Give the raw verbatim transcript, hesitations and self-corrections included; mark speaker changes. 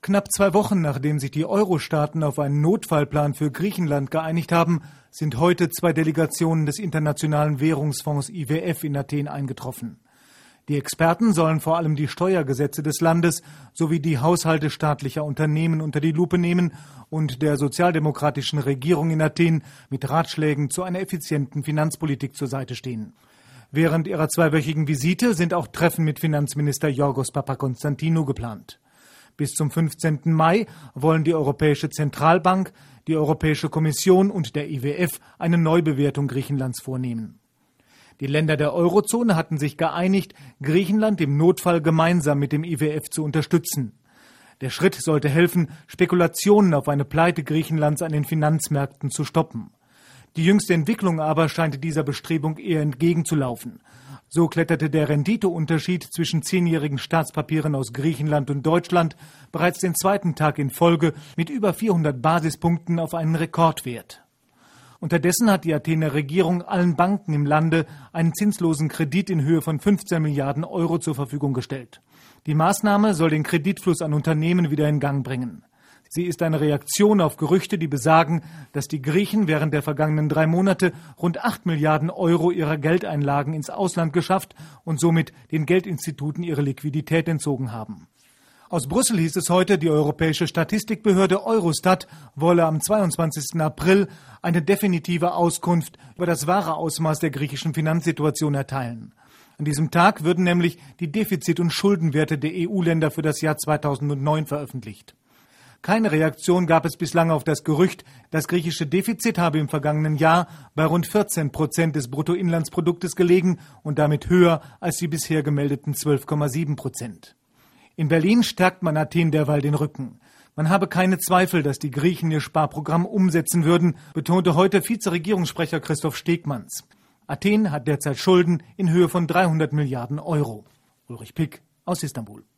Speaker 1: Knapp zwei Wochen nachdem sich die Euro-Staaten auf einen Notfallplan für Griechenland geeinigt haben, sind heute zwei Delegationen des Internationalen Währungsfonds I W F in Athen eingetroffen. Die Experten sollen vor allem die Steuergesetze des Landes sowie die Haushalte staatlicher Unternehmen unter die Lupe nehmen und der sozialdemokratischen Regierung in Athen mit Ratschlägen zu einer effizienten Finanzpolitik zur Seite stehen. Während ihrer zweiwöchigen Visite sind auch Treffen mit Finanzminister Yorgos Papakonstantinou geplant. Bis zum fünfzehnten Mai wollen die Europäische Zentralbank, die Europäische Kommission und der I W F eine Neubewertung Griechenlands vornehmen. Die Länder der Eurozone hatten sich geeinigt, Griechenland im Notfall gemeinsam mit dem I W F zu unterstützen. Der Schritt sollte helfen, Spekulationen auf eine Pleite Griechenlands an den Finanzmärkten zu stoppen. Die jüngste Entwicklung aber scheint dieser Bestrebung eher entgegenzulaufen. So kletterte der Renditeunterschied zwischen zehnjährigen Staatspapieren aus Griechenland und Deutschland bereits den zweiten Tag in Folge mit über vierhundert Basispunkten auf einen Rekordwert. Unterdessen hat die Athener Regierung allen Banken im Lande einen zinslosen Kredit in Höhe von fünfzehn Milliarden Euro zur Verfügung gestellt. Die Maßnahme soll den Kreditfluss an Unternehmen wieder in Gang bringen. Sie ist eine Reaktion auf Gerüchte, die besagen, dass die Griechen während der vergangenen drei Monate rund acht Milliarden Euro ihrer Geldeinlagen ins Ausland geschafft und somit den Geldinstituten ihre Liquidität entzogen haben. Aus Brüssel hieß es heute, die europäische Statistikbehörde Eurostat wolle am zweiundzwanzigsten April eine definitive Auskunft über das wahre Ausmaß der griechischen Finanzsituation erteilen. An diesem Tag würden nämlich die Defizit- und Schuldenwerte der E U-Länder für das Jahr zweitausendneun veröffentlicht. Keine Reaktion gab es bislang auf das Gerücht, das griechische Defizit habe im vergangenen Jahr bei rund vierzehn Prozent des Bruttoinlandsproduktes gelegen und damit höher als die bisher gemeldeten zwölf Komma sieben Prozent. In Berlin stärkt man Athen derweil den Rücken. Man habe keine Zweifel, dass die Griechen ihr Sparprogramm umsetzen würden, betonte heute Vizeregierungssprecher Christoph Stegmanns. Athen hat derzeit Schulden in Höhe von dreihundert Milliarden Euro. Ulrich Pick aus Istanbul.